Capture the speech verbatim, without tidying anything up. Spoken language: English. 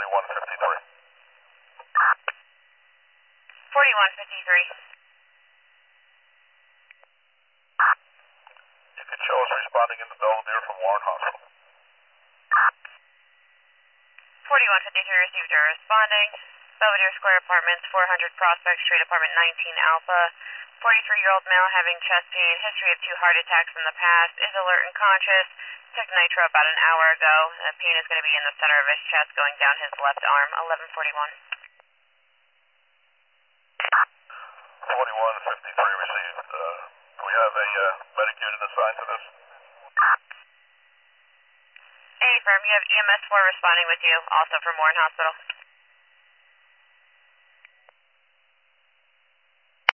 forty-one fifty-three. forty-one fifty-three. You can show us responding into Belvedere from Warren Hospital. forty-one fifty-three received a responding. Belvedere Square Apartments, four hundred Prospect Street, apartment nineteen Alpha. forty-three-year-old male having chest pain, history of two heart attacks in the past, is alert and conscious. Took nitro about an hour ago. The pain is going to be in the center of his chest going down his left arm. eleven forty-one. forty-one fifty-three received. Uh, do we have a uh, medic unit assigned to this? A firm, you have E M S four responding with you, also from Warren Hospital.